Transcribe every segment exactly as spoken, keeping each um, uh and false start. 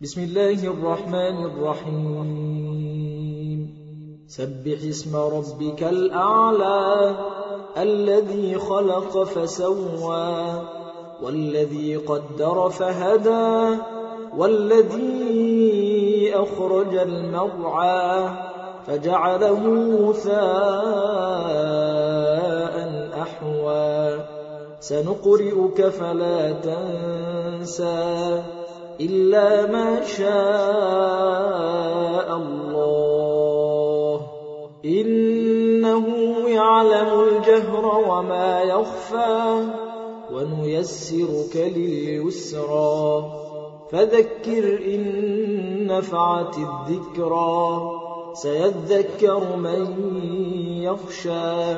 بسم الله الرحمن الرحيم سبح اسم ربك الأعلى الذي خلق فسوى والذي قدر فهدى والذي أخرج المرعى فجعله غثاء أحوى سنقرئك فلا تنسى إلا ما شاء الله إنه يعلم الجهر وما يخفى ونيسرك لليسرى فذكر إن نفعت الذكرى سيذكر من يخشى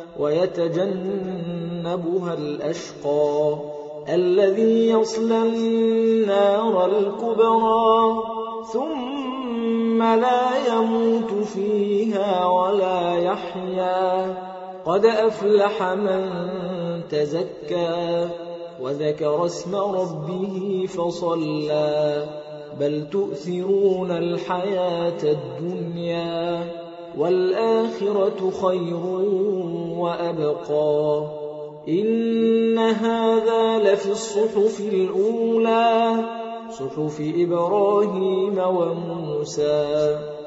ويتجنبها الأشقى الذي يصلى النار الكبرى ثم لا يموت فيها ولا يحيا قد أفلح من تزكى وذكر اسم ربه فصلى بل تؤثرون الحياة الدنيا والآخرة خير وأبقى إن هذا لفي الصحف الأولى صحف إبراهيم وموسى